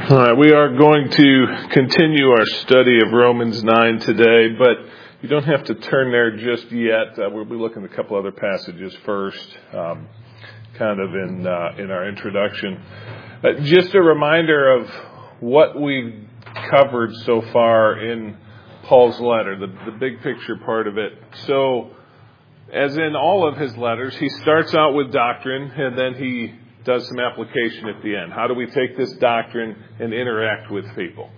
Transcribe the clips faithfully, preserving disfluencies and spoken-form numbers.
All right, we are going to continue our study of Romans nine today, but you don't have to turn there just yet. Uh, we'll be looking at a couple other passages first, um, kind of in uh, in our introduction. Uh, just a reminder of what we've covered so far in Paul's letter, the, the big picture part of it. So, as in all of his letters, he starts out with doctrine, and then he does some application at the end. How do we take this doctrine and interact with people?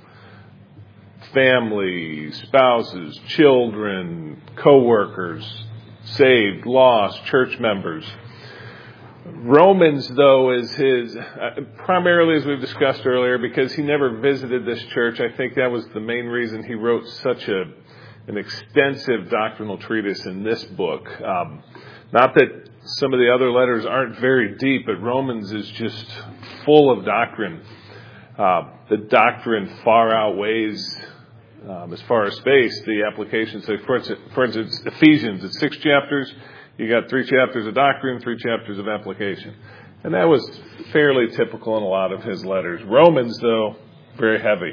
Family, spouses, children, co-workers, saved, lost, church members. Romans, though, is his, uh, primarily as we've discussed earlier, because he never visited this church. I think that was the main reason he wrote such a an extensive doctrinal treatise in this book. Um, not that some of the other letters aren't very deep, but Romans is just full of doctrine. Uh, the doctrine far outweighs, um, as far as space, the application. So, for instance, for instance, Ephesians, it's six chapters. You got three chapters of doctrine, three chapters of application. And that was fairly typical in a lot of his letters. Romans, though, very heavy.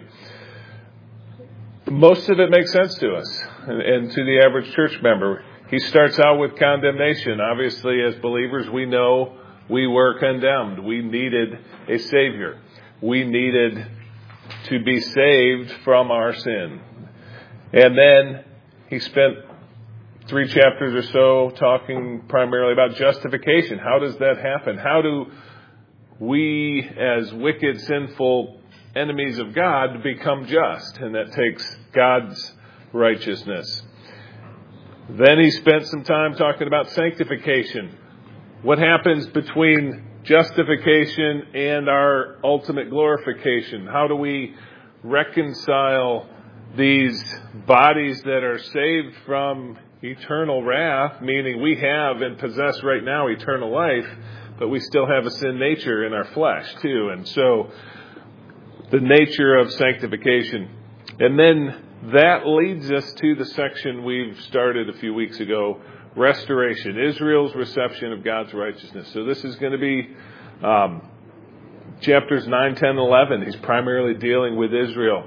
Most of it makes sense to us and, and to the average church member. He starts out with condemnation. Obviously, as believers, we know we were condemned. We needed a Savior. We needed to be saved from our sin. And then he spent three chapters or so talking primarily about justification. How does that happen? How do we, as wicked, sinful enemies of God, become just? And that takes God's righteousness. Then he spent some time talking about sanctification. What happens between justification and our ultimate glorification? How do we reconcile these bodies that are saved from eternal wrath, meaning we have and possess right now eternal life, but we still have a sin nature in our flesh too. And so the nature of sanctification. And then that leads us to the section we've started a few weeks ago, restoration, Israel's reception of God's righteousness. So this is going to be um, chapters nine, ten, eleven. He's primarily dealing with Israel.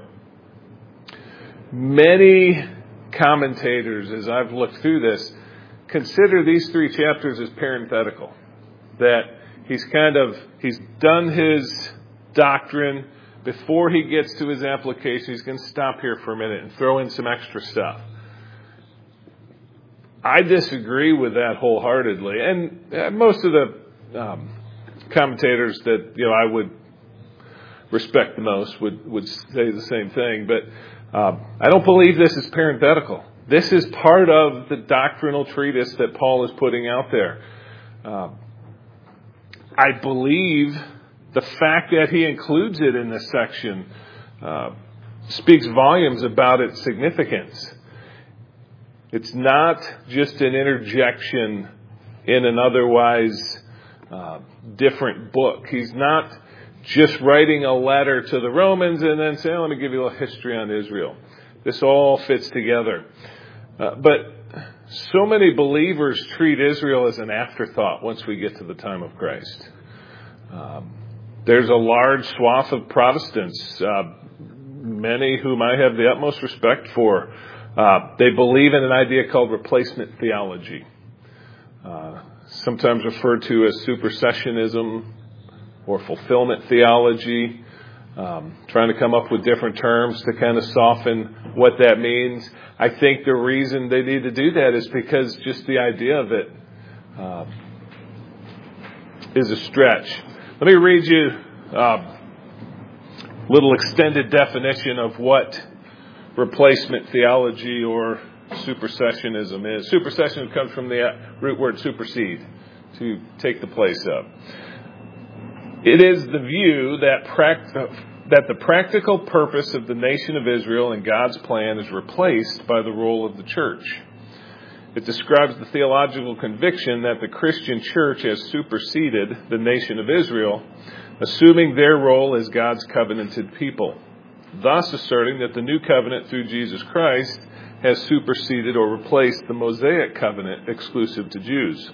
Many commentators, as I've looked through this, consider these three chapters as parenthetical. That he's kind of, he's done his doctrine. Before he gets to his application, he's going to stop here for a minute and throw in some extra stuff. I disagree with that wholeheartedly. And most of the um, commentators that you know I would respect the most would, would say the same thing. But um, I don't believe this is parenthetical. This is part of the doctrinal treatise that Paul is putting out there. Um, I believe the fact that he includes it in this section uh, speaks volumes about its significance. It's not just an interjection in an otherwise uh, different book. He's not just writing a letter to the Romans and then saying, oh, let me give you a little history on Israel. This all fits together. Uh, but so many believers treat Israel as an afterthought once we get to the time of Christ. Um, There's a large swath of Protestants, uh, many whom I have the utmost respect for. Uh, they believe in an idea called replacement theology, uh, sometimes referred to as supersessionism or fulfillment theology, um, trying to come up with different terms to kind of soften what that means. I think the reason they need to do that is because just the idea of it uh, is a stretch. Let me read you a little extended definition of what replacement theology or supersessionism is. Supersession comes from the root word supersede, to take the place of. It is the view that, pract- that the practical purpose of the nation of Israel and God's plan is replaced by the role of the church. It describes the theological conviction that the Christian church has superseded the nation of Israel, assuming their role as God's covenanted people, thus asserting that the new covenant through Jesus Christ has superseded or replaced the Mosaic covenant exclusive to Jews.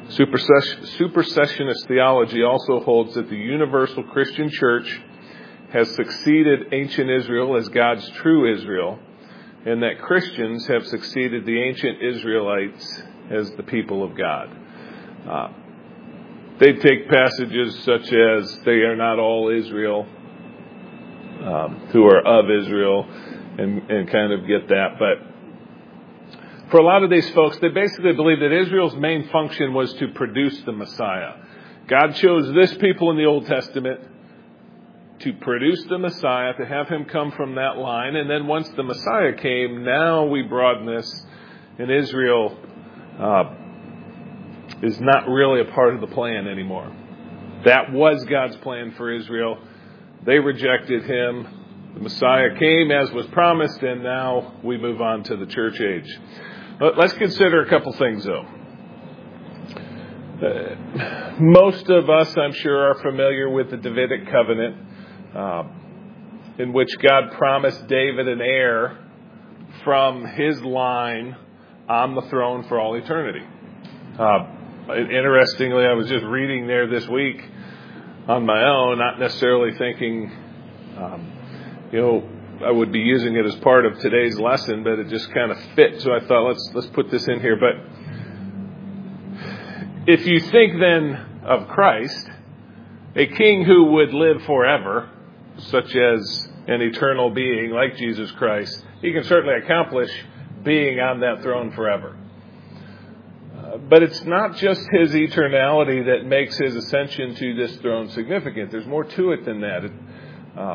Supersessionist theology also holds that the universal Christian church has succeeded ancient Israel as God's true Israel, and that Christians have succeeded the ancient Israelites as the people of God. Uh, they take passages such as they are not all Israel, um, who are of Israel, and, and kind of get that. But for a lot of these folks, they basically believe that Israel's main function was to produce the Messiah. God chose this people in the Old Testament to produce the Messiah, to have him come from that line. And then once the Messiah came, now we broaden this, and Israel uh, is not really a part of the plan anymore. That was God's plan for Israel. They rejected him. The Messiah came as was promised, and now we move on to the church age. But let's consider a couple things, though. Uh, most of us, I'm sure, are familiar with the Davidic covenant, Uh, in which God promised David an heir from his line on the throne for all eternity. Uh, interestingly, I was just reading there this week on my own, not necessarily thinking, um, you know, I would be using it as part of today's lesson, but it just kind of fit. So I thought, let's let's put this in here. But if you think then of Christ, a king who would live forever, such as an eternal being like Jesus Christ, he can certainly accomplish being on that throne forever. Uh, but it's not just his eternality that makes his ascension to this throne significant. There's more to it than that. It, uh,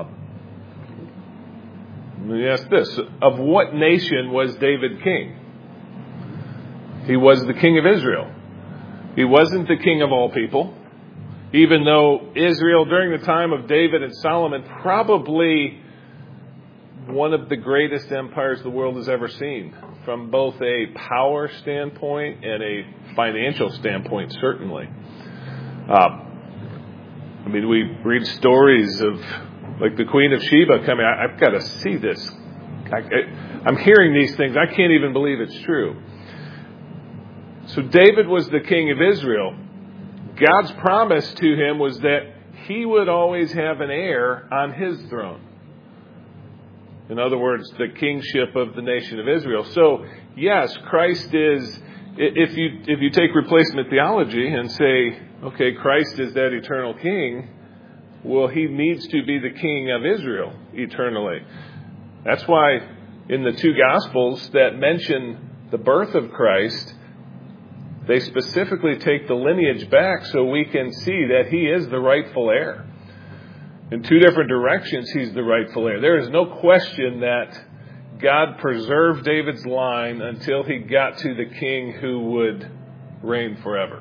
let me ask this. Of what nation was David king? He was the king of Israel. He wasn't the king of all people. Even though Israel, during the time of David and Solomon, probably one of the greatest empires the world has ever seen, from both a power standpoint and a financial standpoint, certainly. Uh, I mean, we read stories of, like, the Queen of Sheba coming. I, I've got to see this. I, I, I'm hearing these things. I can't even believe it's true. So David was the king of Israel. God's promise to him was that he would always have an heir on his throne. In other words, the kingship of the nation of Israel. So, yes, Christ is, if you if you take replacement theology and say, okay, Christ is that eternal king, well, he needs to be the king of Israel eternally. That's why in the two Gospels that mention the birth of Christ, they specifically take the lineage back so we can see that he is the rightful heir. In two different directions, he's the rightful heir. There is no question that God preserved David's line until he got to the king who would reign forever.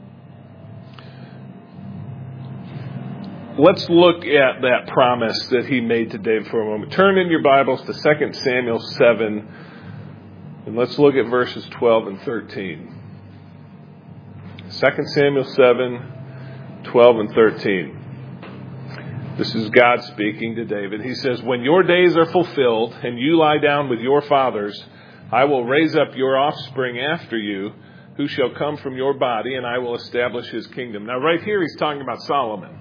Let's look at that promise that he made to David for a moment. Turn in your Bibles to Second Samuel seven, and let's look at verses twelve and thirteen. Second Samuel seven, twelve and thirteen. This is God speaking to David. He says, "When your days are fulfilled and you lie down with your fathers, I will raise up your offspring after you, who shall come from your body, and I will establish his kingdom." Now, right here, he's talking about Solomon.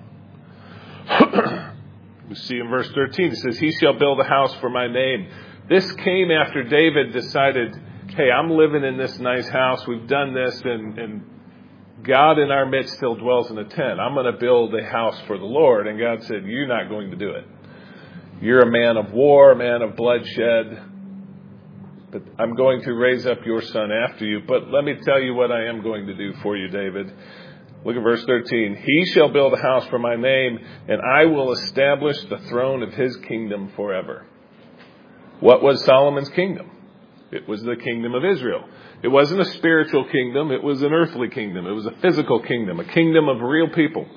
We see in verse thirteen, it says, "He shall build a house for my name." This came after David decided, hey, I'm living in this nice house. We've done this, and, and God in our midst still dwells in a tent. I'm going to build a house for the Lord. And God said, you're not going to do it. You're a man of war, a man of bloodshed. But I'm going to raise up your son after you. But let me tell you what I am going to do for you, David. Look at verse thirteen. "He shall build a house for my name, and I will establish the throne of his kingdom forever." What was Solomon's kingdom? It was the kingdom of Israel. It wasn't a spiritual kingdom. It was an earthly kingdom. It was a physical kingdom, a kingdom of real people.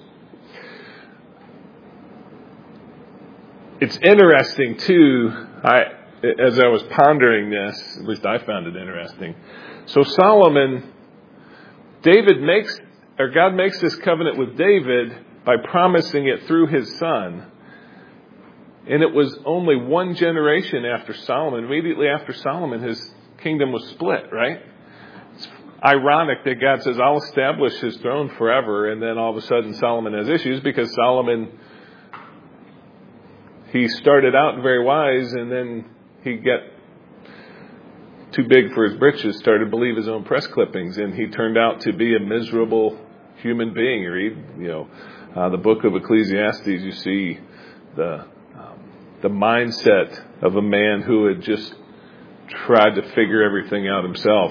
It's interesting, too, I, as I was pondering this, at least I found it interesting. So Solomon, David makes, or God makes this covenant with David by promising it through his son. And it was only one generation after Solomon. Immediately after Solomon, his kingdom was split, right? It's ironic that God says, I'll establish his throne forever. And then all of a sudden Solomon has issues because Solomon he started out very wise, and then he got too big for his britches, started to believe his own press clippings, and he turned out to be a miserable human being. You read, you know, uh, the book of Ecclesiastes, you see the um, the mindset of a man who had just tried to figure everything out himself.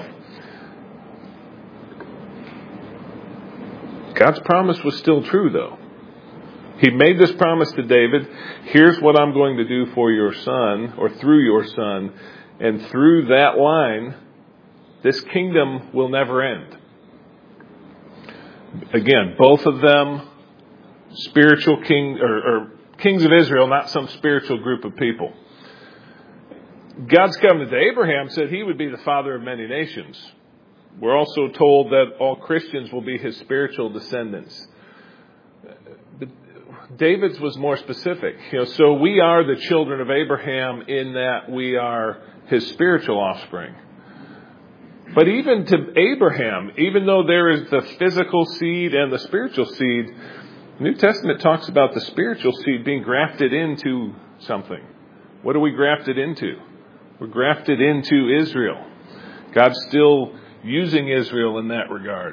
God's promise was still true, though. He made this promise to David, here's what I'm going to do for your son, or through your son, and through that line, this kingdom will never end. Again, both of them spiritual king or, or kings of Israel, not some spiritual group of people. God's covenant to Abraham said he would be the father of many nations. We're also told that all Christians will be his spiritual descendants. But David's was more specific. You know, so we are the children of Abraham in that we are his spiritual offspring. But even to Abraham, even though there is the physical seed and the spiritual seed, the New Testament talks about the spiritual seed being grafted into something. What are we grafted into? We're grafted into Israel. God's still using Israel in that regard.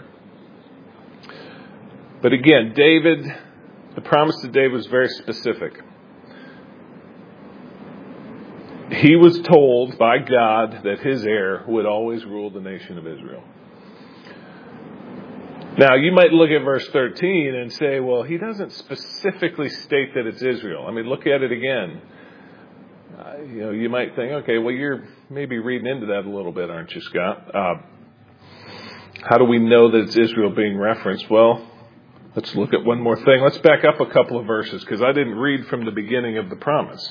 But again, David, the promise to David was very specific. He was told by God that his heir would always rule the nation of Israel. Now, you might look at verse thirteen and say, well, he doesn't specifically state that it's Israel. I mean, look at it again. Uh, you know, you might think, okay, well, you're maybe reading into that a little bit, aren't you, Scott? Uh, how do we know that it's Israel being referenced? Well, let's look at one more thing. Let's back up a couple of verses, because I didn't read from the beginning of the promise.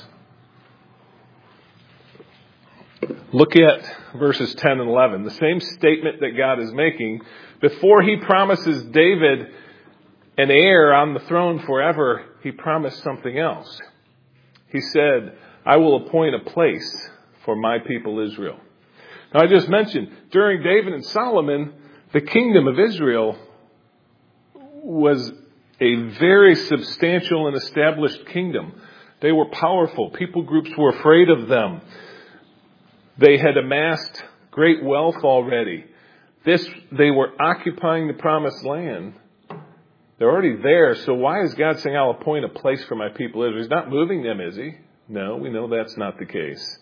Look at verses ten and eleven. The same statement that God is making. Before he promises David an heir on the throne forever, he promised something else. He said, I will appoint a place for my people Israel. Now, I just mentioned, during David and Solomon, the kingdom of Israel was a very substantial and established kingdom. They were powerful. People groups were afraid of them. They had amassed great wealth already. This, they were occupying the promised land. They're already there. So why is God saying, I'll appoint a place for my people Israel? He's not moving them, is he? No, we know that's not the case.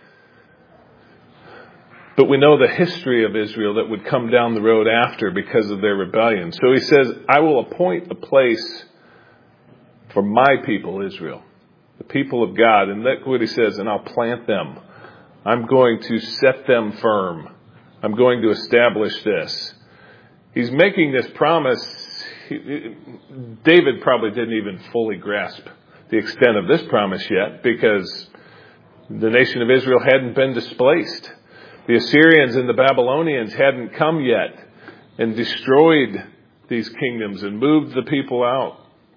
But we know the history of Israel that would come down the road after because of their rebellion. So he says, I will appoint a place for my people Israel, the people of God. And look what he says, and I'll plant them. I'm going to set them firm. I'm going to establish this. He's making this promise. He, David probably didn't even fully grasp the extent of this promise yet, because the nation of Israel hadn't been displaced. The Assyrians and the Babylonians hadn't come yet and destroyed these kingdoms and moved the people out.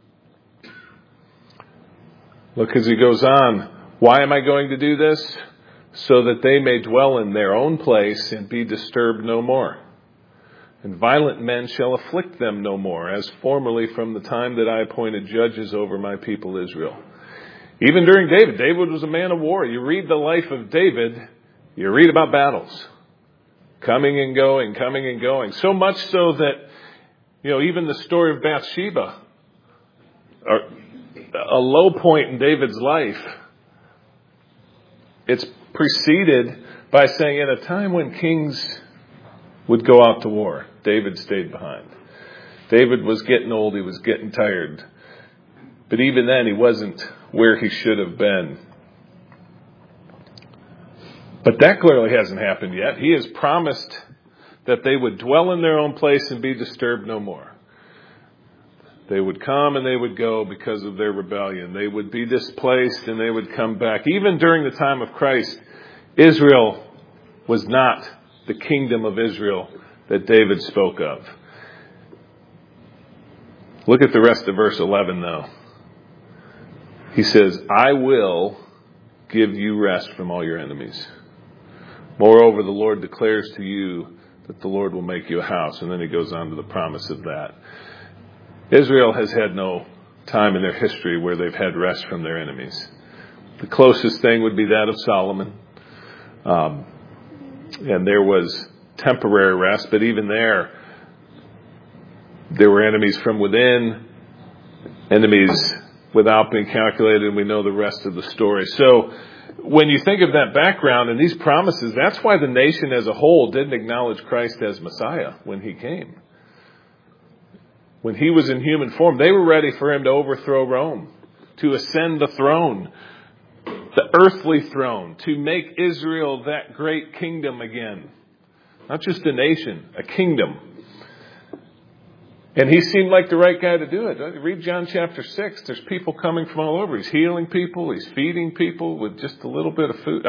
Look as he goes on. Why am I going to do this? So that they may dwell in their own place and be disturbed no more. And violent men shall afflict them no more, as formerly from the time that I appointed judges over my people Israel. Even during David, David was a man of war. You read the life of David, you read about battles. Coming and going, coming and going. So much so that, you know, even the story of Bathsheba, a low point in David's life, it's preceded by saying at a time when kings would go out to war, David stayed behind. David was getting old. He was getting tired. But even then, he wasn't where he should have been. But that clearly hasn't happened yet. He has promised that they would dwell in their own place and be disturbed no more. They would come and they would go because of their rebellion. They would be displaced and they would come back. Even during the time of Christ, Israel was not the kingdom of Israel that David spoke of. Look at the rest of verse eleven, though. He says, I will give you rest from all your enemies. Moreover, the Lord declares to you that the Lord will make you a house. And then he goes on to the promise of that. Israel has had no time in their history where they've had rest from their enemies. The closest thing would be that of Solomon. Um, and there was temporary rest, but even there, there were enemies from within, enemies without being calculated, and we know the rest of the story. So when you think of that background and these promises, that's why the nation as a whole didn't acknowledge Christ as Messiah when he came. When he was in human form, they were ready for him to overthrow Rome, to ascend the throne, the earthly throne, to make Israel that great kingdom again. Not just a nation, a kingdom. And he seemed like the right guy to do it. Read John chapter six. There's people coming from all over. He's healing people. He's feeding people with just a little bit of food.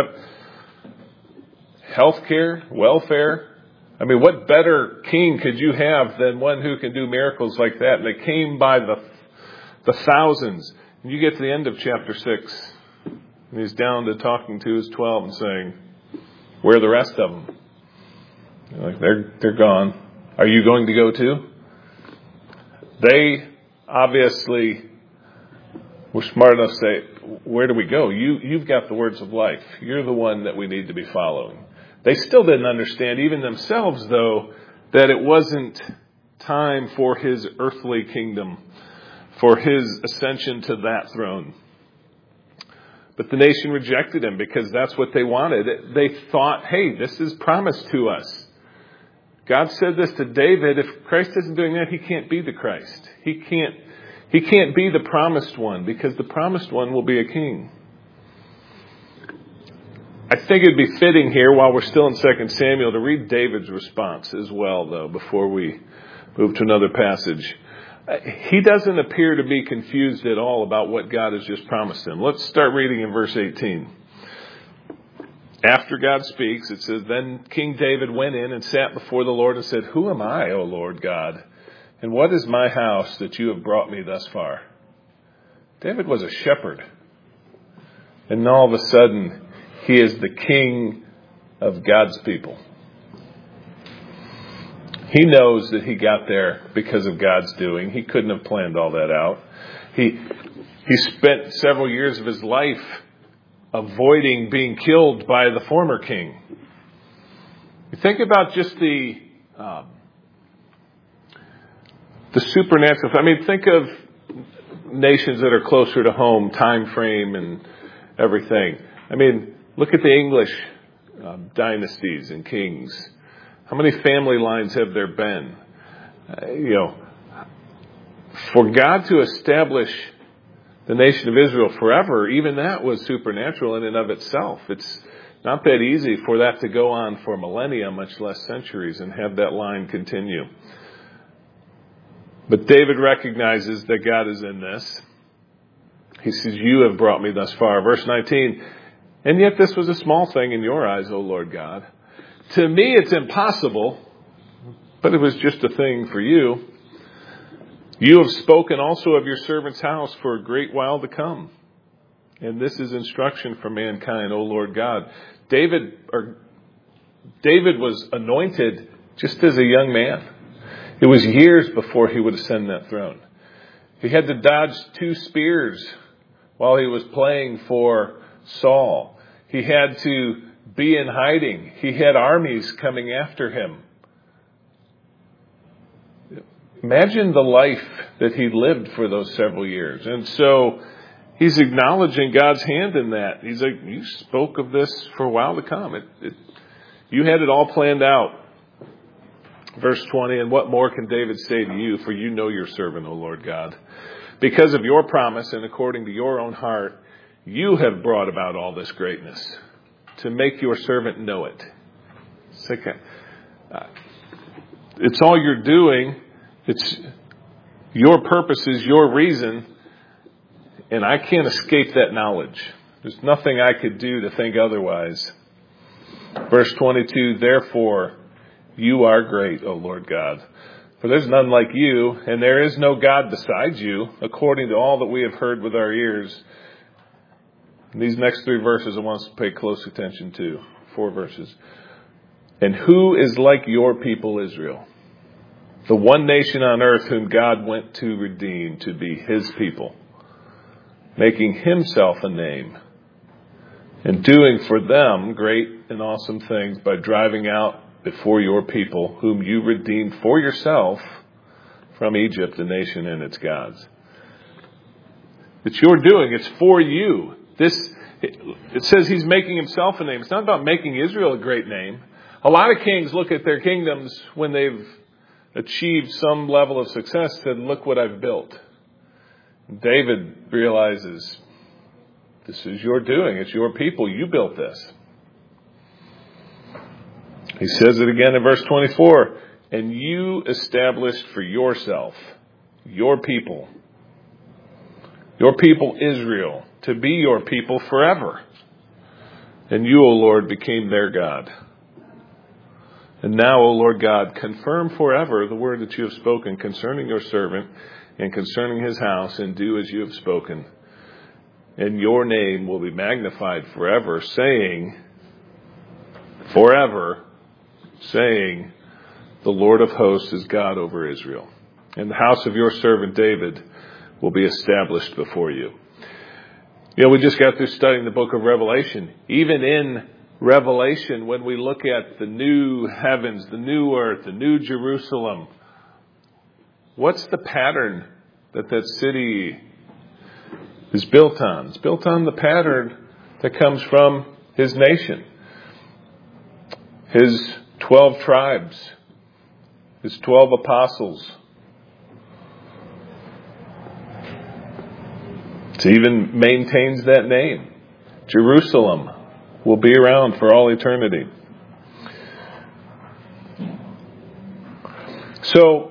Healthcare, welfare. I mean, what better king could you have than one who can do miracles like that? And they came by the the thousands. And you get to the end of chapter six, and he's down to talking to his twelve and saying, "Where are the rest of them?" They're like, they're they're gone. Are you going to go too? They obviously were smart enough to say, "Where do we go? You you've got the words of life. You're the one that we need to be following." They still didn't understand, even themselves, though, that it wasn't time for his earthly kingdom, for his ascension to that throne. But the nation rejected him because that's what they wanted. They thought, hey, this is promised to us. God said this to David. If Christ isn't doing that, he can't be the Christ. He can't, he can't be the promised one because the promised one will be a king. I think it'd be fitting here, while we're still in Second Samuel, to read David's response as well, though, before we move to another passage. He doesn't appear to be confused at all about what God has just promised him. Let's start reading in verse eighteen. After God speaks, it says, "Then King David went in and sat before the Lord and said, 'Who am I, O Lord God? And what is my house that you have brought me thus far?'" David was a shepherd. And all of a sudden, he is the king of God's people. He knows that he got there because of God's doing. He couldn't have planned all that out. He he spent several years of his life avoiding being killed by the former king. You think about just the um, the supernatural. I mean, think of nations that are closer to home, time frame and everything. I mean, look at the English um, dynasties and kings. How many family lines have there been? Uh, you know, for God to establish the nation of Israel forever, even that was supernatural in and of itself. It's not that easy for that to go on for millennia, much less centuries, and have that line continue. But David recognizes that God is in this. He says, "You have brought me thus far." Verse nineteen, "And yet this was a small thing in your eyes, O Lord God. To me it's impossible, but it was just a thing for you. You have spoken also of your servant's house for a great while to come. And this is instruction for mankind, O Lord God." David, or David was anointed just as a young man. It was years before he would ascend that throne. He had to dodge two spears while he was playing for Saul. He had to be in hiding. He had armies coming after him. Imagine the life that he lived for those several years. And so he's acknowledging God's hand in that. He's like, you spoke of this for a while to come. It, it, you had it all planned out. Verse twenty, "And what more can David say to you? For you know your servant, O Lord God. Because of your promise and according to your own heart, you have brought about all this greatness to make your servant know it." It's, like a, uh, it's all you're doing. It's your purposes, your reason, and I can't escape that knowledge. There's nothing I could do to think otherwise. Verse twenty-two, "Therefore you are great, O Lord God. For there's none like you, and there is no God besides you, according to all that we have heard with our ears." And these next three verses I want us to pay close attention to. Four verses. "And who is like your people Israel? The one nation on earth whom God went to redeem to be his people, making himself a name and doing for them great and awesome things by driving out before your people, whom you redeemed for yourself from Egypt, the nation and its gods. It's your doing. It's for you. This, it says he's making himself a name. It's not about making Israel a great name. A lot of kings look at their kingdoms when they've achieved some level of success and look what I've built. David realizes, this is your doing. It's your people. You built this. He says it again in verse twenty-four. And you established for yourself, your people, your people Israel, to be your people forever. And you, O Lord, became their God. And now, O Lord God, confirm forever the word that you have spoken concerning your servant and concerning his house, and do as you have spoken. And your name will be magnified forever, saying, forever, saying, the Lord of hosts is God over Israel. And the house of your servant David will be established before you. You know, we just got through studying the book of Revelation. Even in Revelation, when we look at the new heavens, the new earth, the new Jerusalem, what's the pattern that that city is built on? It's built on the pattern that comes from his nation, his twelve tribes, his twelve apostles. It even maintains that name. Jerusalem will be around for all eternity. So,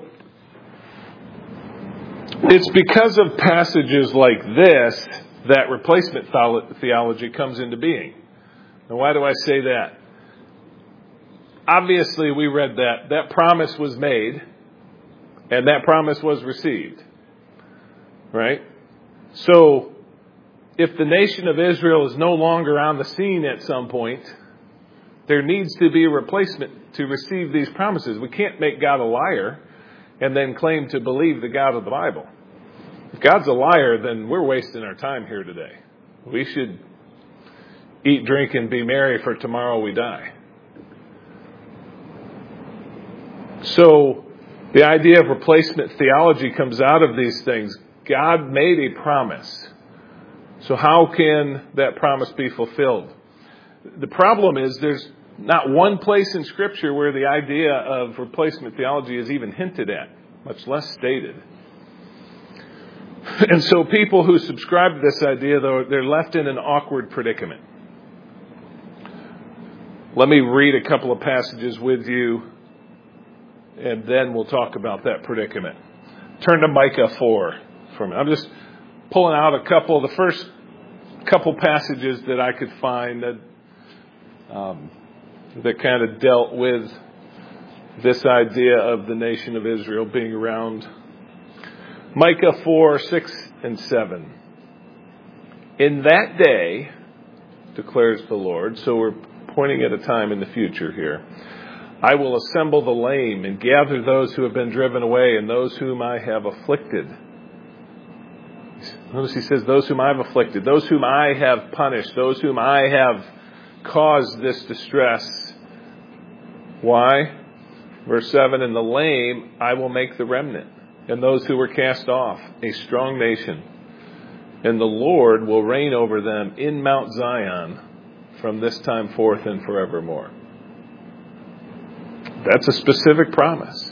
it's because of passages like this that replacement theology comes into being. Now, why do I say that? Obviously, we read that that promise was made and that promise was received. Right? So, if the nation of Israel is no longer on the scene at some point, there needs to be a replacement to receive these promises. We can't make God a liar and then claim to believe the God of the Bible. If God's a liar, then we're wasting our time here today. We should eat, drink, and be merry, for tomorrow we die. So, the idea of replacement theology comes out of these things. God made a promise. So how can that promise be fulfilled? The problem is there's not one place in Scripture where the idea of replacement theology is even hinted at, much less stated. And so people who subscribe to this idea, though, they're left in an awkward predicament. Let me read a couple of passages with you, and then we'll talk about that predicament. Turn to Micah four for a minute. I'm just pulling out a couple, the first couple passages that I could find that um, that kind of dealt with this idea of the nation of Israel being around. Micah four, six and seven. In that day, declares the Lord, so we're pointing at a time in the future here, I will assemble the lame and gather those who have been driven away and those whom I have afflicted. Notice he says, those whom I have afflicted, those whom I have punished, those whom I have caused this distress. Why? Verse seven, and the lame I will make the remnant, and those who were cast off, a strong nation. And the Lord will reign over them in Mount Zion from this time forth and forevermore. That's a specific promise.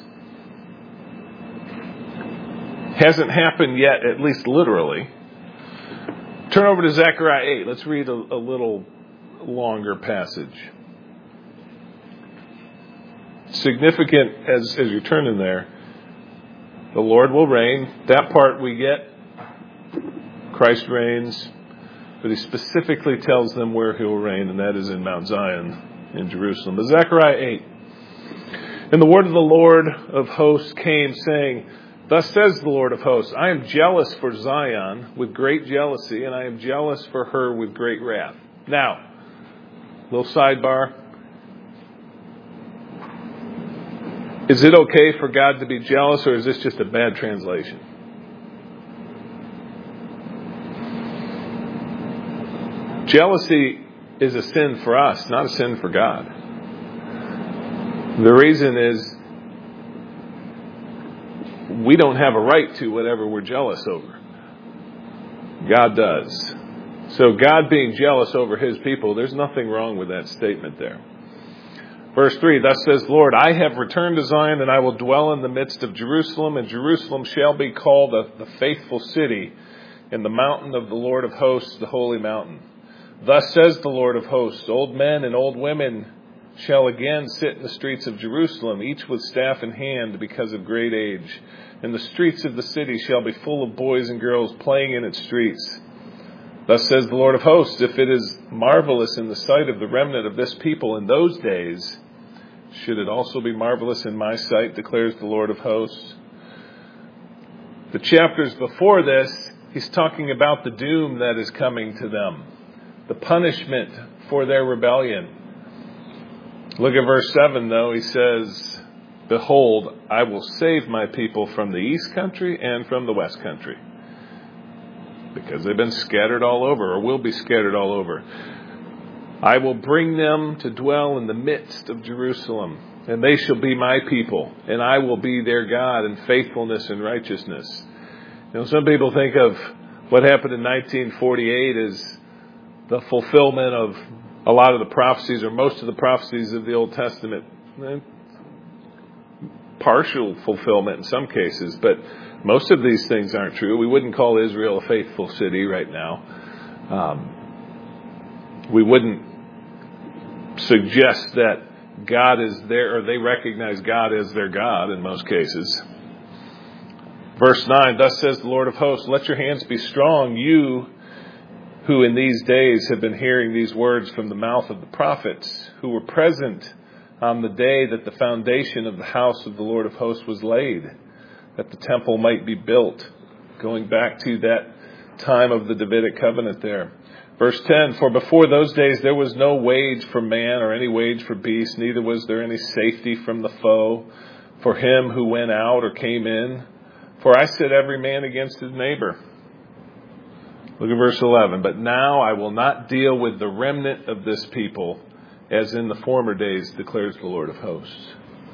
Hasn't happened yet, at least literally. Turn over to Zechariah eight. Let's read a, a little longer passage. Significant as, as you turn in there. The Lord will reign. That part we get. Christ reigns. But he specifically tells them where he will reign, and that is in Mount Zion in Jerusalem. But Zechariah eight. And the word of the Lord of hosts came, saying, thus says the Lord of hosts, I am jealous for Zion with great jealousy, and I am jealous for her with great wrath. Now, little sidebar. Is it okay for God to be jealous, or is this just a bad translation? Jealousy is a sin for us, not a sin for God. The reason is we don't have a right to whatever we're jealous over. God does. So God being jealous over his people, there's nothing wrong with that statement there. Verse three, thus says the Lord, I have returned to Zion, and I will dwell in the midst of Jerusalem, and Jerusalem shall be called the, the faithful city, and the mountain of the Lord of hosts, the holy mountain. Thus says the Lord of hosts, old men and old women shall again sit in the streets of Jerusalem, each with staff in hand because of great age. And the streets of the city shall be full of boys and girls playing in its streets. Thus says the Lord of hosts, if it is marvelous in the sight of the remnant of this people in those days, should it also be marvelous in my sight, declares the Lord of hosts. The chapters before this, he's talking about the doom that is coming to them, the punishment for their rebellion. Look at verse seven, though. He says, behold, I will save my people from the east country and from the west country, because they've been scattered all over, or will be scattered all over. I will bring them to dwell in the midst of Jerusalem, and they shall be my people, and I will be their God in faithfulness and righteousness. You know, some people think of what happened in nineteen forty-eight as the fulfillment of a lot of the prophecies, or most of the prophecies of the Old Testament. Partial fulfillment in some cases, but most of these things aren't true. We wouldn't call Israel a faithful city right now. Um, we wouldn't suggest that God is there, or they recognize God as their God in most cases. Verse nine, thus says the Lord of hosts, let your hands be strong, you who in these days have been hearing these words from the mouth of the prophets, who were present on the day that the foundation of the house of the Lord of hosts was laid, that the temple might be built, going back to that time of the Davidic covenant there. Verse ten, for before those days there was no wage for man or any wage for beast, neither was there any safety from the foe for him who went out or came in. For I set every man against his neighbor. Look at verse eleven. But now I will not deal with the remnant of this people as in the former days, declares the Lord of hosts.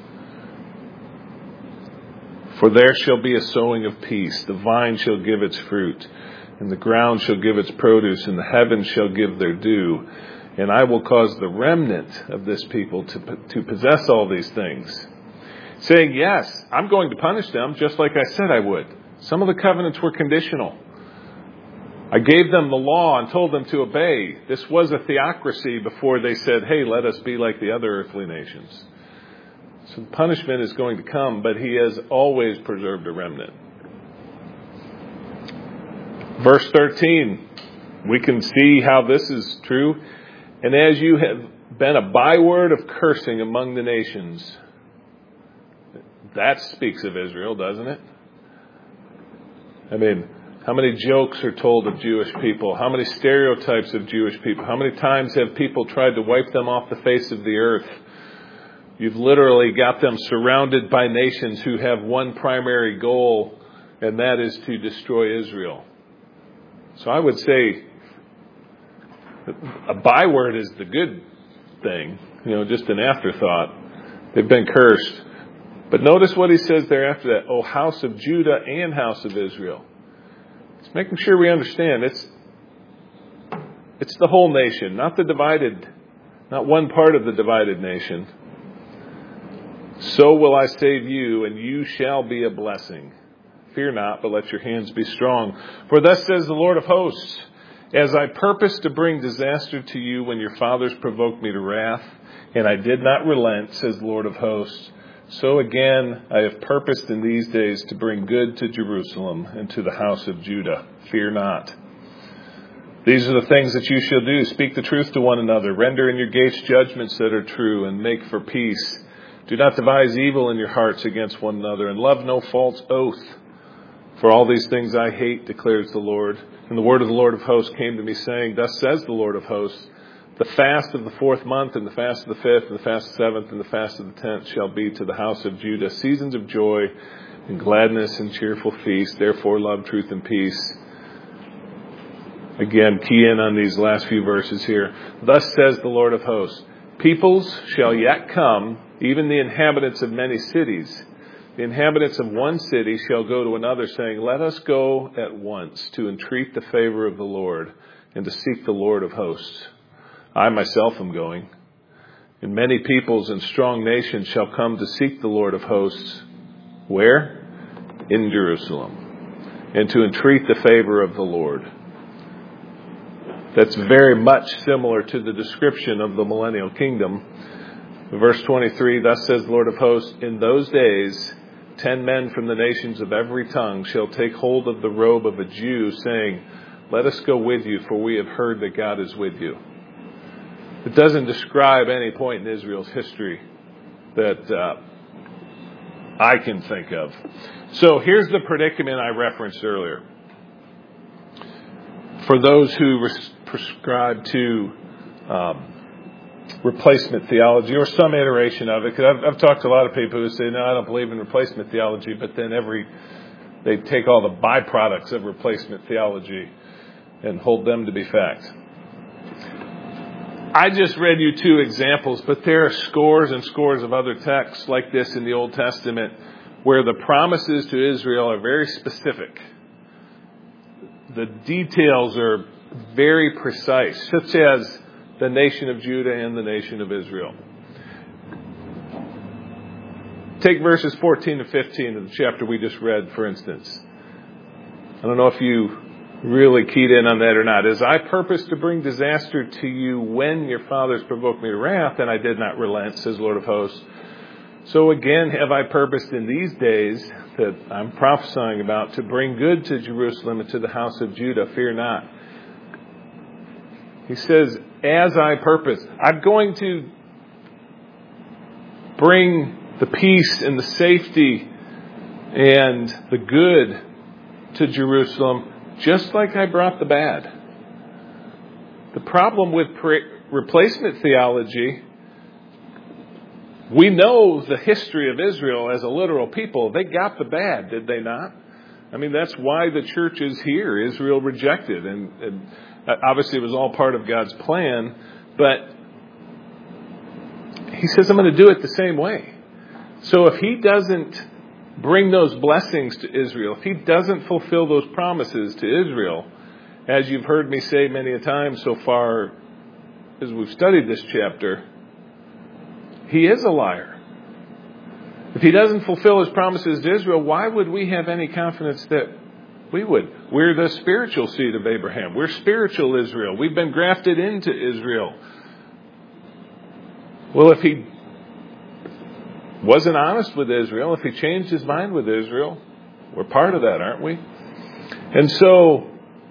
For there shall be a sowing of peace, the vine shall give its fruit, and the ground shall give its produce, and the heavens shall give their due. And I will cause the remnant of this people to, to possess all these things. Saying, yes, I'm going to punish them just like I said I would. Some of the covenants were conditional. I gave them the law and told them to obey. This was a theocracy before they said, hey, let us be like the other earthly nations. So punishment is going to come, but he has always preserved a remnant. Verse thirteen, we can see how this is true. And as you have been a byword of cursing among the nations. That speaks of Israel, doesn't it? I mean, how many jokes are told of Jewish people? How many stereotypes of Jewish people? How many times have people tried to wipe them off the face of the earth? You've literally got them surrounded by nations who have one primary goal, and that is to destroy Israel. So I would say a byword is the good thing, you know, just an afterthought. They've been cursed. But notice what he says there after that. O house of Judah and house of Israel. It's making sure we understand. It's, it's the whole nation, not the divided, not one part of the divided nation. So will I save you, and you shall be a blessing. Fear not, but let your hands be strong. For thus says the Lord of hosts, as I purposed to bring disaster to you when your fathers provoked me to wrath, and I did not relent, says the Lord of hosts, so again I have purposed in these days to bring good to Jerusalem and to the house of Judah. Fear not. These are the things that you shall do. Speak the truth to one another. Render in your gates judgments that are true, and make for peace. Do not devise evil in your hearts against one another, and love no false oath. For all these things I hate, declares the Lord. And the word of the Lord of hosts came to me, saying, thus says the Lord of hosts, the fast of the fourth month, and the fast of the fifth, and the fast of the seventh, and the fast of the tenth shall be to the house of Judah seasons of joy and gladness and cheerful feast. Therefore love, truth, and peace. Again, key in on these last few verses here. Thus says the Lord of hosts, peoples shall yet come, even the inhabitants of many cities. The inhabitants of one city shall go to another, saying, let us go at once to entreat the favor of the Lord and to seek the Lord of hosts. I myself am going. And many peoples and strong nations shall come to seek the Lord of hosts. Where? In Jerusalem. And to entreat the favor of the Lord. That's very much similar to the description of the millennial kingdom. Verse twenty-three, thus says the Lord of hosts, in those days, ten men from the nations of every tongue shall take hold of the robe of a Jew, saying, let us go with you, for we have heard that God is with you. It doesn't describe any point in Israel's history that uh, I can think of. So here's the predicament I referenced earlier. For those who res- prescribe to um, replacement theology or some iteration of it, because I've, I've talked to a lot of people who say, no, I don't believe in replacement theology, but then every they take all the byproducts of replacement theology and hold them to be fact. I just read you two examples, but there are scores and scores of other texts like this in the Old Testament where the promises to Israel are very specific. The details are very precise, such as the nation of Judah and the nation of Israel. Take verses fourteen to fifteen of the chapter we just read, for instance. I don't know if you really keyed in on that or not. As I purposed to bring disaster to you when your fathers provoked me to wrath, and I did not relent, says Lord of hosts. So again have I purposed in these days that I'm prophesying about to bring good to Jerusalem and to the house of Judah. Fear not. He says, as I purpose, I'm going to bring the peace and the safety and the good to Jerusalem, just like I brought the bad. The problem with pre- replacement theology, we know the history of Israel as a literal people. They got the bad, did they not? I mean, that's why the church is here. Israel rejected. And, and obviously it was all part of God's plan. But he says, I'm going to do it the same way. So if he doesn't bring those blessings to Israel, if he doesn't fulfill those promises to Israel, as you've heard me say many a time so far as we've studied this chapter, he is a liar. If he doesn't fulfill his promises to Israel, why would we have any confidence that we would? We're the spiritual seed of Abraham. We're spiritual Israel. We've been grafted into Israel. Well, if he wasn't honest with Israel, if he changed his mind with Israel, we're part of that, aren't we? And so,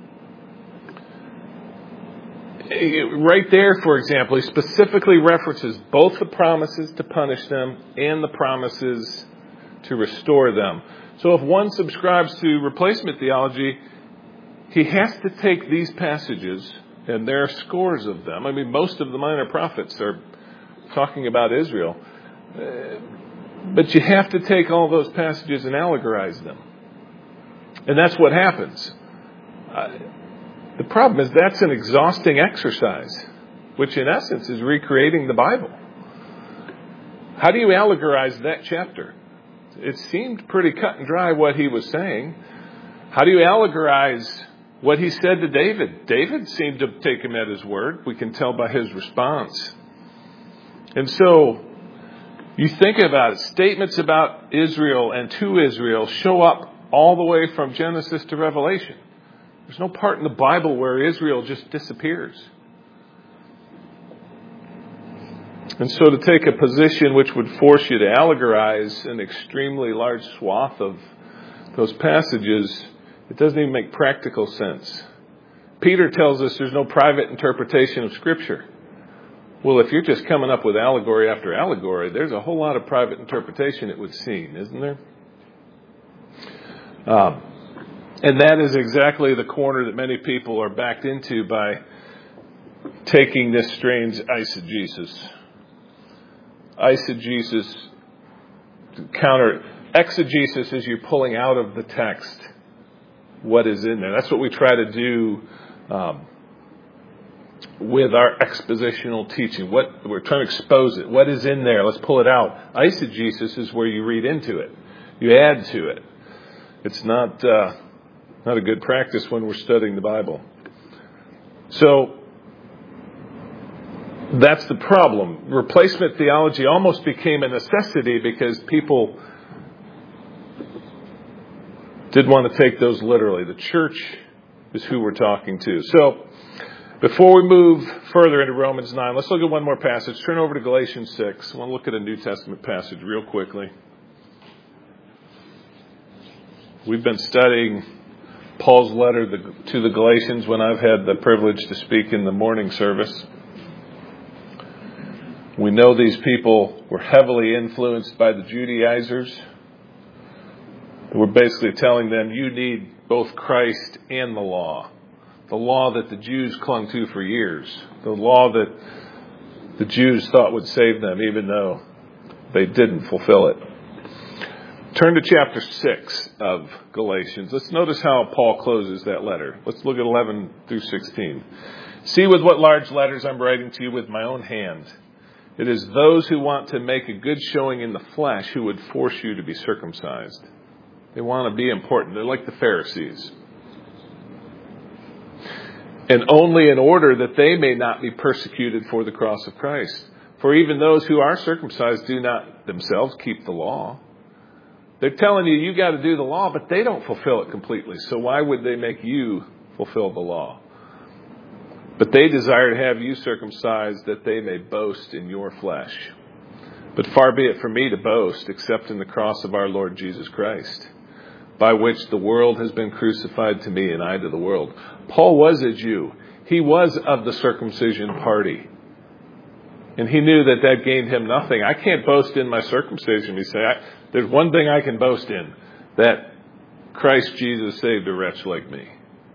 right there, for example, he specifically references both the promises to punish them and the promises to restore them. So if one subscribes to replacement theology, he has to take these passages, and there are scores of them. I mean, most of the minor prophets are talking about Israel. But you have to take all those passages and allegorize them. And that's what happens. Uh, the problem is that's an exhausting exercise, which in essence is recreating the Bible. How do you allegorize that chapter? It seemed pretty cut and dry what he was saying. How do you allegorize what he said to David? David seemed to take him at his word. We can tell by his response. And so, you think about it, statements about Israel and to Israel show up all the way from Genesis to Revelation. There's no part in the Bible where Israel just disappears. And so to take a position which would force you to allegorize an extremely large swath of those passages, it doesn't even make practical sense. Peter tells us there's no private interpretation of Scripture. Well, if you're just coming up with allegory after allegory, there's a whole lot of private interpretation, it would seem, isn't there? Um, and that is exactly the corner that many people are backed into by taking this strange eisegesis. Eisegesis, counter, exegesis is you pulling out of the text what is in there. That's what we try to do um, with our expositional teaching. What we're trying to expose it. What is in there? Let's pull it out. Eisegesis is where you read into it. You add to it. It's not uh, not a good practice when we're studying the Bible. So that's the problem. Replacement theology almost became a necessity because people did want to take those literally. The church is who we're talking to. So before we move further into Romans nine, let's look at one more passage. Turn over to Galatians six. I want to look at a New Testament passage real quickly. We've been studying Paul's letter to the Galatians when I've had the privilege to speak in the morning service. We know these people were heavily influenced by the Judaizers. We're basically telling them you need both Christ and the law. The law that the Jews clung to for years. The law that the Jews thought would save them, even though they didn't fulfill it. Turn to chapter six of Galatians. Let's notice how Paul closes that letter. Let's look at eleven through sixteen. See with what large letters I'm writing to you with my own hand. It is those who want to make a good showing in the flesh who would force you to be circumcised. They want to be important. They're like the Pharisees. And only in order that they may not be persecuted for the cross of Christ. For even those who are circumcised do not themselves keep the law. They're telling you, you got to do the law, but they don't fulfill it completely. So why would they make you fulfill the law? But they desire to have you circumcised that they may boast in your flesh. But far be it from me to boast except in the cross of our Lord Jesus Christ, by which the world has been crucified to me and I to the world. Paul was a Jew. He was of the circumcision party. And he knew that that gained him nothing. I can't boast in my circumcision. He said, I, there's one thing I can boast in, that Christ Jesus saved a wretch like me.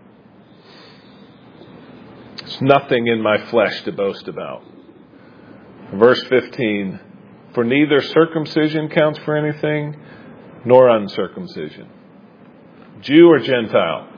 There's nothing in my flesh to boast about. Verse fifteen, for neither circumcision counts for anything, nor uncircumcision. Jew or Gentile.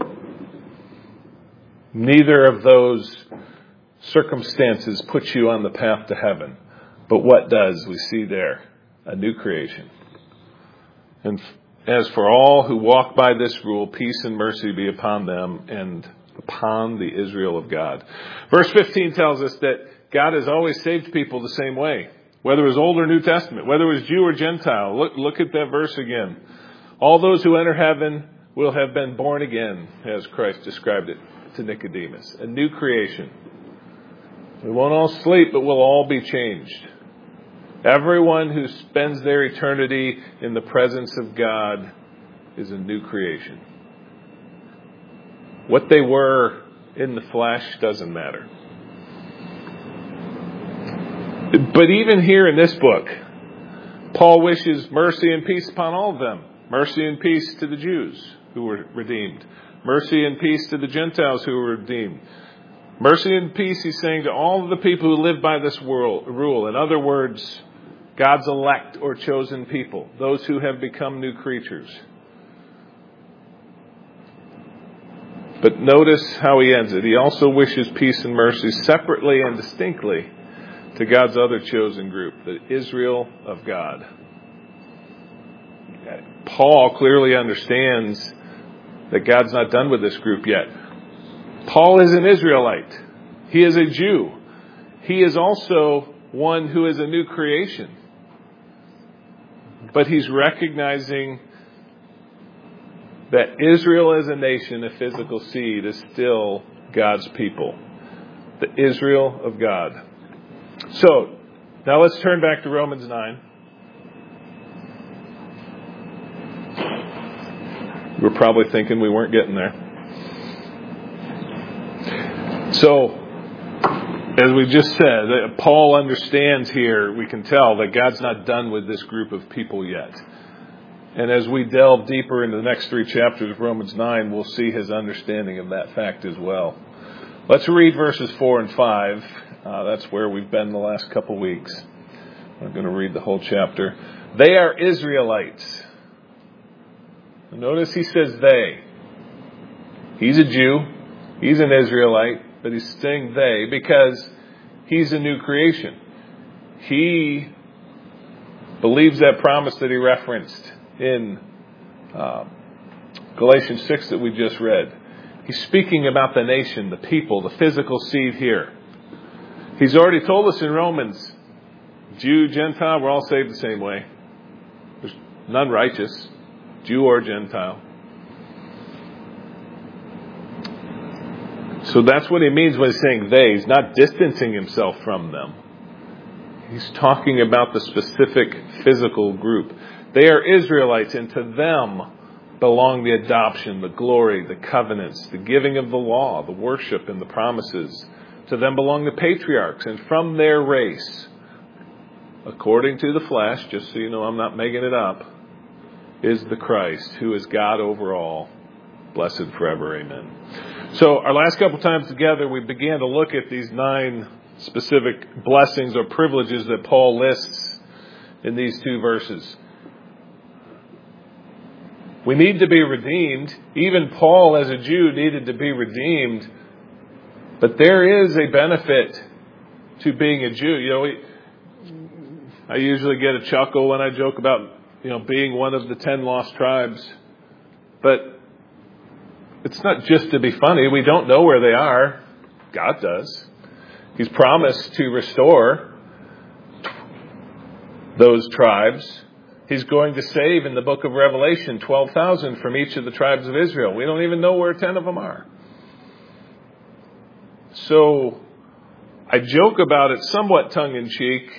Neither of those circumstances puts you on the path to heaven. But what does? We see there a new creation. And as for all who walk by this rule, peace and mercy be upon them and upon the Israel of God. Verse fifteen tells us that God has always saved people the same way, whether it was Old or New Testament, whether it was Jew or Gentile. Look, look at that verse again. All those who enter heaven will have been born again, as Christ described it to Nicodemus. A new creation. We won't all sleep, but we'll all be changed. Everyone who spends their eternity in the presence of God is a new creation. What they were in the flesh doesn't matter. But even here in this book, Paul wishes mercy and peace upon all of them. Mercy and peace to the Jews who were redeemed. Mercy and peace to the Gentiles who were redeemed. Mercy and peace, he's saying, to all of the people who live by this world, rule. In other words, God's elect or chosen people, those who have become new creatures. But notice how he ends it. He also wishes peace and mercy separately and distinctly to God's other chosen group, the Israel of God. Paul clearly understands that God's not done with this group yet. Paul is an Israelite. He is a Jew. He is also one who is a new creation. But he's recognizing that Israel as a nation, a physical seed, is still God's people. The Israel of God. So, now let's turn back to Romans nine. We're probably thinking we weren't getting there. So, as we just said, Paul understands here, we can tell that God's not done with this group of people yet. And as we delve deeper into the next three chapters of Romans nine, we'll see his understanding of that fact as well. Let's read verses four and five. Uh, that's where we've been the last couple weeks. I'm going to read the whole chapter. They are Israelites. Notice he says they. He's a Jew. He's an Israelite, but he's saying they because he's a new creation. He believes that promise that he referenced in uh, Galatians six that we just read. He's speaking about the nation, the people, the physical seed here. He's already told us in Romans, Jew, Gentile, we're all saved the same way. There's none righteous, Jew or Gentile. So that's what he means when he's saying they. He's not distancing himself from them. He's talking about the specific physical group. They are Israelites, and to them belong the adoption, the glory, the covenants, the giving of the law, the worship, and the promises. To them belong the patriarchs, and from their race, according to the flesh, just so you know I'm not making it up, is the Christ, who is God over all, blessed forever. Amen. So our last couple times together, we began to look at these nine specific blessings or privileges that Paul lists in these two verses. We need to be redeemed. Even Paul, as a Jew, needed to be redeemed. But there is a benefit to being a Jew. You know, we, I usually get a chuckle when I joke about, you know, being one of the ten lost tribes. But it's not just to be funny. We don't know where they are. God does. He's promised to restore those tribes. He's going to save, in the book of Revelation, twelve thousand from each of the tribes of Israel. We don't even know where ten of them are. So I joke about it somewhat tongue-in-cheek,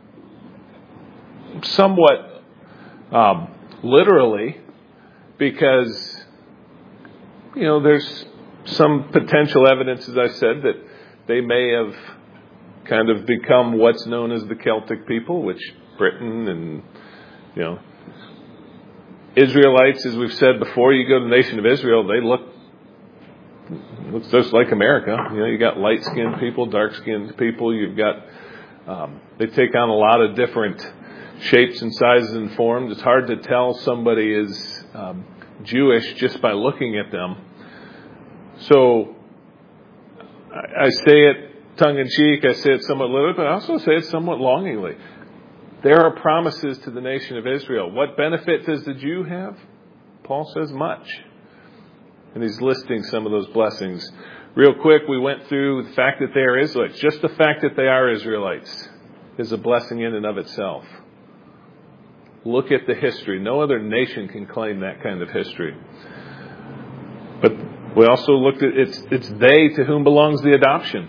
somewhat um, literally, because, you know, there's some potential evidence, as I said, that they may have kind of become what's known as the Celtic people, which Britain and, you know, Israelites, as we've said before, you go to the nation of Israel, they look looks just like America. You know, you got light-skinned people, dark-skinned people. You've got um, they take on a lot of different shapes and sizes and forms. It's hard to tell somebody is um, Jewish just by looking at them. So I, I say it tongue-in-cheek. I say it somewhat literally, but I also say it somewhat longingly. There are promises to the nation of Israel. What benefit does the Jew have? Paul says much. And he's listing some of those blessings. Real quick, we went through the fact that they are Israelites. Just the fact that they are Israelites is a blessing in and of itself. Look at the history. No other nation can claim that kind of history. But we also looked at it's it's they to whom belongs the adoption.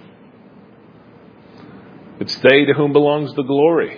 It's they to whom belongs the glory.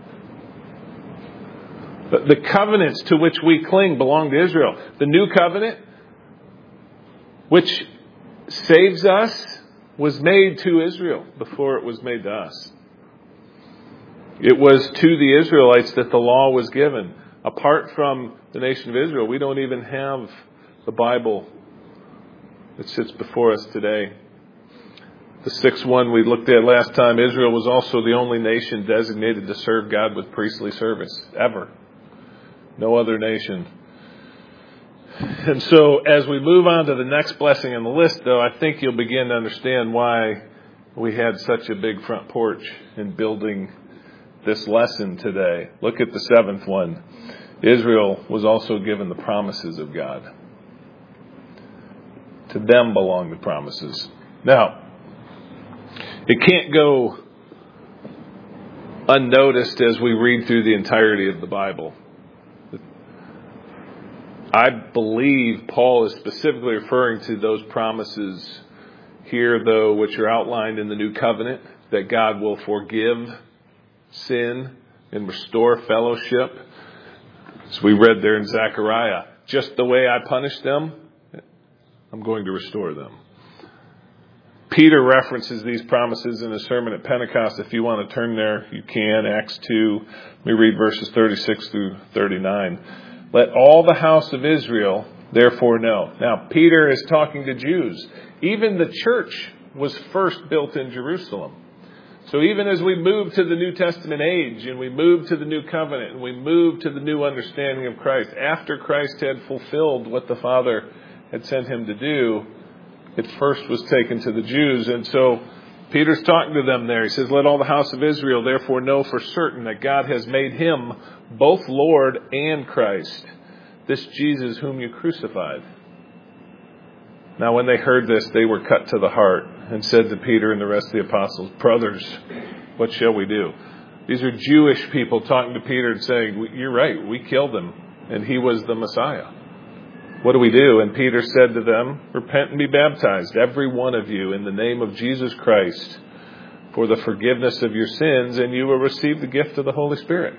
But the covenants to which we cling belong to Israel. The new covenant, which saves us, was made to Israel before it was made to us. It was to the Israelites that the law was given. Apart from the nation of Israel, we don't even have the Bible that sits before us today. The sixth one we looked at last time, Israel was also the only nation designated to serve God with priestly service, ever. No other nation. And so as we move on to the next blessing on the list, though, I think you'll begin to understand why we had such a big front porch in building this lesson today. Look at the seventh one. Israel was also given the promises of God. To them belong the promises. Now, it can't go unnoticed as we read through the entirety of the Bible. I believe Paul is specifically referring to those promises here, though, which are outlined in the New Covenant, that God will forgive sin and restore fellowship. As we read there in Zechariah, just the way I punished them, I'm going to restore them. Peter references these promises in his sermon at Pentecost. If you want to turn there, you can. Acts two, let me read verses thirty-six through thirty-nine. Let all the house of Israel therefore know. Now, Peter is talking to Jews. Even the church was first built in Jerusalem. So even as we move to the New Testament age and we move to the New Covenant and we move to the new understanding of Christ, after Christ had fulfilled what the Father had sent him to do, it first was taken to the Jews. And so Peter's talking to them there. He says, let all the house of Israel therefore know for certain that God has made him both Lord and Christ, this Jesus whom you crucified. Now when they heard this, they were cut to the heart and said to Peter and the rest of the apostles, brothers, what shall we do? These are Jewish people talking to Peter and saying, you're right, we killed him, and he was the Messiah. What do we do? And Peter said to them, repent and be baptized, every one of you, in the name of Jesus Christ, for the forgiveness of your sins, and you will receive the gift of the Holy Spirit.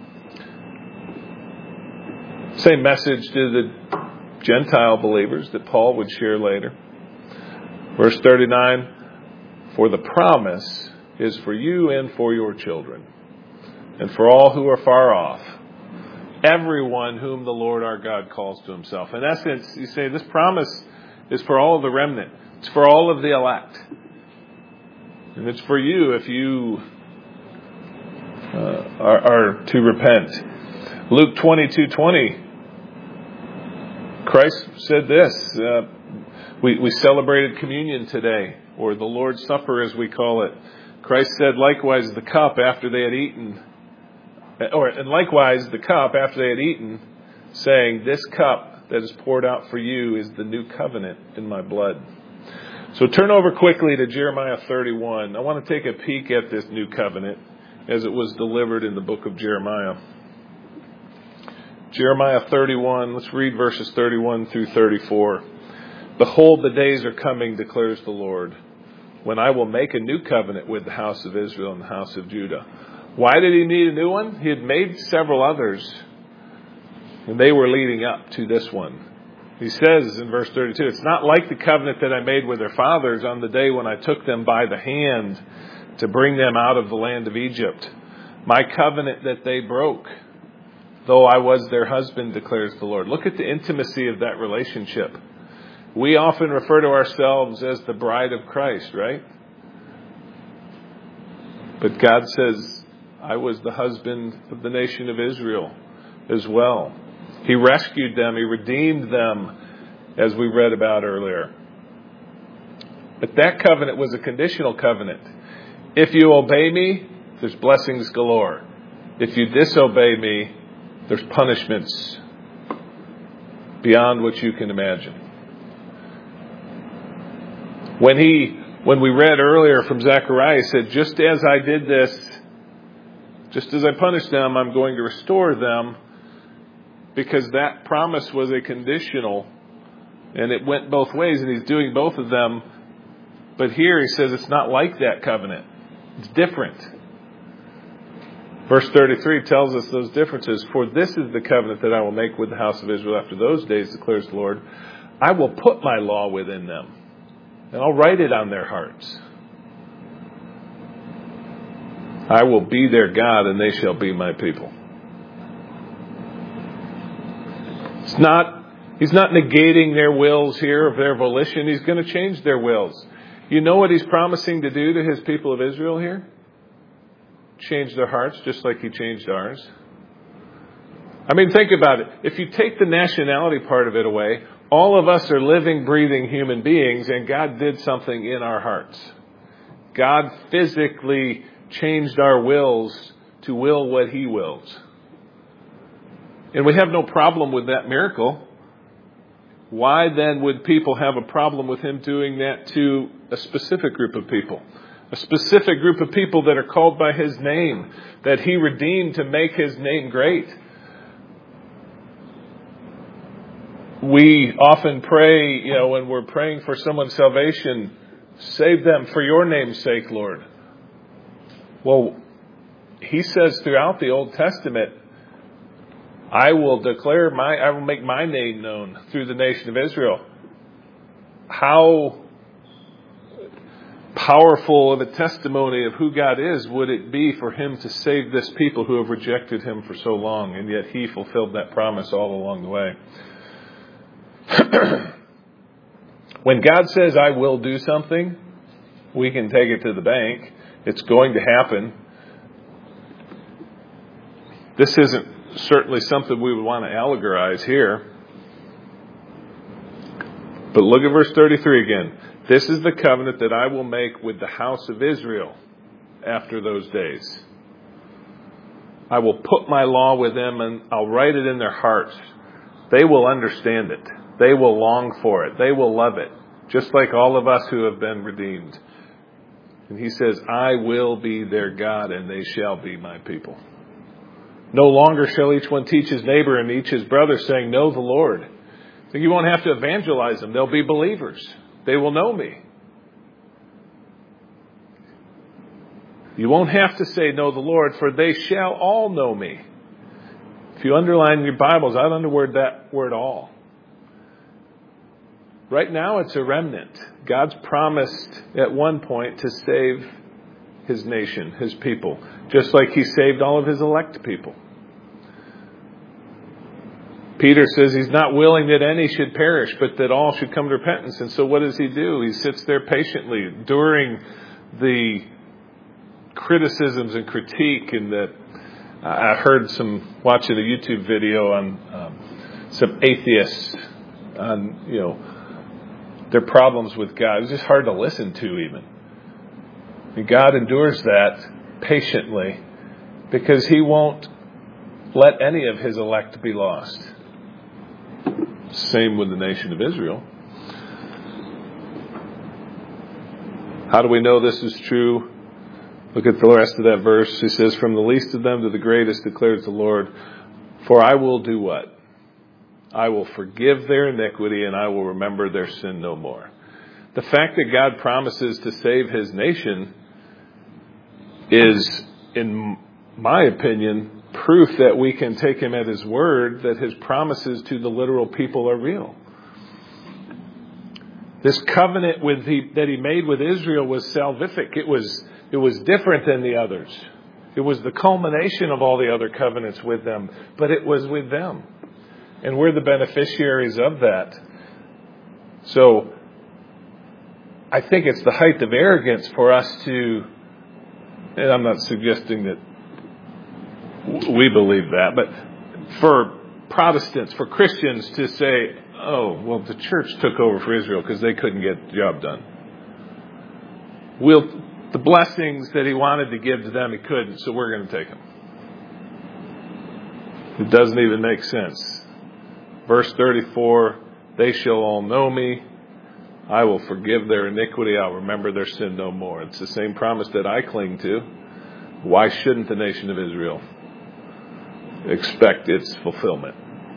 Same message to the Gentile believers that Paul would share later. Verse thirty-nine, for the promise is for you and for your children, and for all who are far off, everyone whom the Lord our God calls to himself. In essence, you say this promise is for all of the remnant. It's for all of the elect. And it's for you if you uh, are, are to repent. Luke twenty-two twenty, Christ said this. Uh, we, we celebrated communion today, or the Lord's Supper as we call it. Christ said likewise the cup after they had eaten, or and likewise the cup after they had eaten, saying, this cup that is poured out for you is the new covenant in my blood. So turn over quickly to Jeremiah thirty-one. I want to take a peek at this new covenant as it was delivered in the book of Jeremiah. Jeremiah thirty-one, let's read verses thirty-one through thirty-four. Behold, the days are coming, declares the Lord, when I will make a new covenant with the house of Israel and the house of Judah. Why did he need a new one? He had made several others, and they were leading up to this one. He says in verse thirty-two, it's not like the covenant that I made with their fathers on the day when I took them by the hand to bring them out of the land of Egypt. My covenant that they broke, though I was their husband, declares the Lord. Look at the intimacy of that relationship. We often refer to ourselves as the bride of Christ, right? But God says, I was the husband of the nation of Israel as well. He rescued them. He redeemed them, as we read about earlier. But that covenant was a conditional covenant. If you obey me, there's blessings galore. If you disobey me, there's punishments beyond what you can imagine. When he, when we read earlier from Zechariah, he said, just as I did this, just as I punished them, I'm going to restore them, because that promise was a conditional, and it went both ways, and he's doing both of them. But here he says it's not like that covenant. It's different. Verse thirty-three tells us those differences. For this is the covenant that I will make with the house of Israel after those days, declares the Lord. I will put my law within them, and I'll write it on their hearts. I will be their God, and they shall be my people. It's not, he's not negating their wills here, of their volition. He's going to change their wills. You know what he's promising to do to his people of Israel here? Change their hearts just like he changed ours. I mean, think about it. If you take the nationality part of it away, all of us are living, breathing human beings, and God did something in our hearts. God physically changed our wills to will what he wills. And we have no problem with that miracle. Why then would people have a problem with him doing that to a specific group of people? A specific group of people that are called by his name, that he redeemed to make his name great. We often pray, you know, when we're praying for someone's salvation, save them for your name's sake, Lord. Well, he says throughout the Old Testament, I will declare my, I will make my name known through the nation of Israel. How powerful of a testimony of who God is would it be for him to save this people who have rejected him for so long, and yet he fulfilled that promise all along the way. When God says, I will do something, we can take it to the bank. It's going to happen. This isn't certainly something we would want to allegorize here. But look at verse thirty-three again. This is the covenant that I will make with the house of Israel after those days. I will put my law with them and I'll write it in their hearts. They will understand it. They will long for it. They will love it. Just like all of us who have been redeemed. And he says, I will be their God and they shall be my people. No longer shall each one teach his neighbor and each his brother, saying, know the Lord. So you won't have to evangelize them. They'll be believers. They will know me. You won't have to say, know the Lord, for they shall all know me. If you underline your Bibles, I'd underword that word all. Right now it's a remnant. God's promised at one point to save his nation, his people, just like he saved all of his elect people. Peter says he's not willing that any should perish, but that all should come to repentance. And so what does he do? He sits there patiently during the criticisms and critique. And that I heard some, watching a YouTube video on um, some atheists on, you know, their problems with God. It was just hard to listen to even. And God endures that patiently because he won't let any of his elect be lost. Same with the nation of Israel. How do we know this is true? Look at the rest of that verse. He says, from the least of them to the greatest declares the Lord, for I will do what? I will forgive their iniquity and I will remember their sin no more. The fact that God promises to save his nation is, in my opinion, proof that we can take him at his word, that his promises to the literal people are real. This covenant with he, that he made with Israel was salvific. It was, it was different than the others. It was the culmination of all the other covenants with them, but it was with them. And we're the beneficiaries of that. So I think it's the height of arrogance for us to, and I'm not suggesting that we believe that, but for Protestants, for Christians to say, oh, well, the church took over for Israel because they couldn't get the job done. We'll, the blessings that he wanted to give to them, he couldn't, so we're going to take them. It doesn't even make sense. Verse thirty-four, they shall all know me. I will forgive their iniquity. I'll remember their sin no more. It's the same promise that I cling to. Why shouldn't the nation of Israel expect its fulfillment?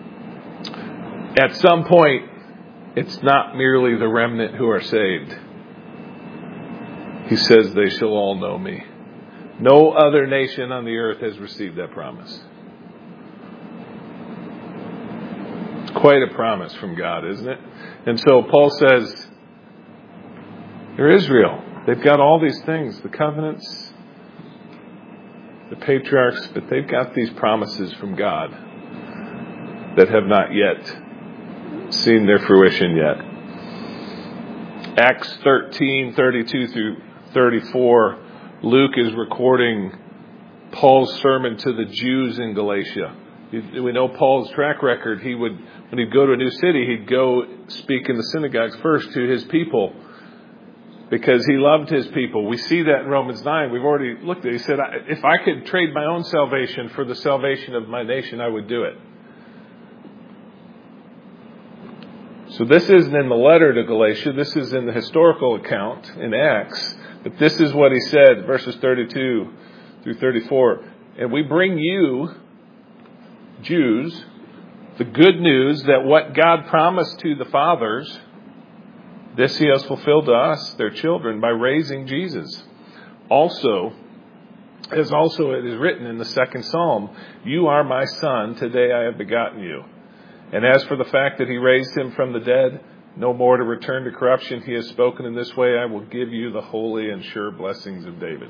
At some point, it's not merely the remnant who are saved. He says they shall all know me. No other nation on the earth has received that promise. It's quite a promise from God, isn't it? And so Paul says, they're Israel. They've got all these things, the covenants, the patriarchs, but they've got these promises from God that have not yet seen their fruition yet. Acts thirteen, thirty-two through thirty-four, Luke is recording Paul's sermon to the Jews in Galatia. We know Paul's track record. He would, when he'd go to a new city, he'd go speak in the synagogues first to his people because he loved his people. We see that in Romans nine. We've already looked at it. He said, if I could trade my own salvation for the salvation of my nation, I would do it. So this isn't in the letter to Galatia. This is in the historical account in Acts. But this is what he said, verses thirty-two through thirty-four. And we bring you, Jews, the good news that what God promised to the fathers, this he has fulfilled to us, their children, by raising Jesus. Also, as also it is written in the second Psalm, you are my son, today I have begotten you. And as for the fact that he raised him from the dead, no more to return to corruption, he has spoken in this way, I will give you the holy and sure blessings of David.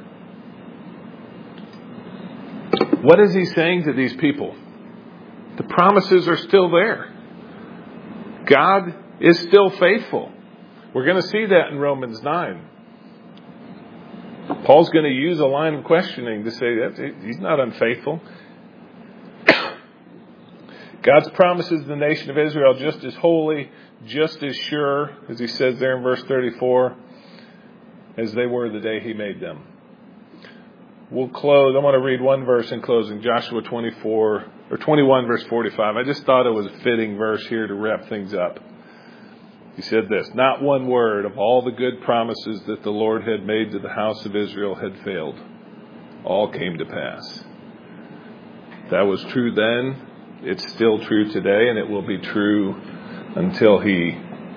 What is he saying to these people? The promises are still there. God is still faithful. We're going to see that in Romans nine. Paul's going to use a line of questioning to say that he's not unfaithful. God's promises to the nation of Israel just as holy, just as sure, as he says there in verse thirty-four, as they were the day he made them. We'll close. I want to read one verse in closing, Joshua twenty-four, or twenty-one, verse forty-five. I just thought it was a fitting verse here to wrap things up. He said this, not one word of all the good promises that the Lord had made to the house of Israel had failed. All came to pass. That was true then. It's still true today, and it will be true until he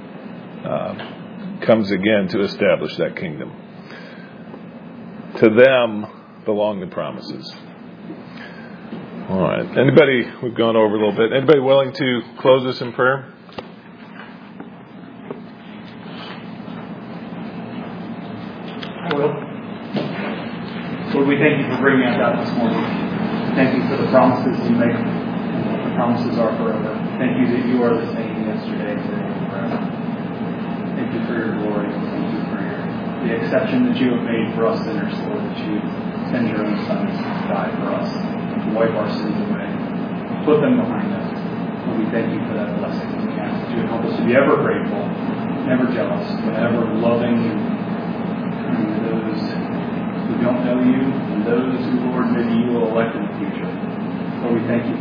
uh, comes again to establish that kingdom. To them belong the promises. All right. Anybody, we've gone over a little bit. Anybody willing to close us in prayer? I will. Lord, we thank you for bringing us out this morning. Thank you for the promises you make. The promises are forever. Thank you that you are the same yesterday, today, and forever. Thank you for your glory. Thank you for your, the exception that you have made for us sinners, Lord, that you send your own Son to die for us, to wipe our sins away, put them behind us. Lord, we thank you for that blessing. We ask that you would help us to be ever grateful, never jealous, but ever loving and kind to those who don't know you and those who, Lord, maybe you will elect in the future. Lord, we thank you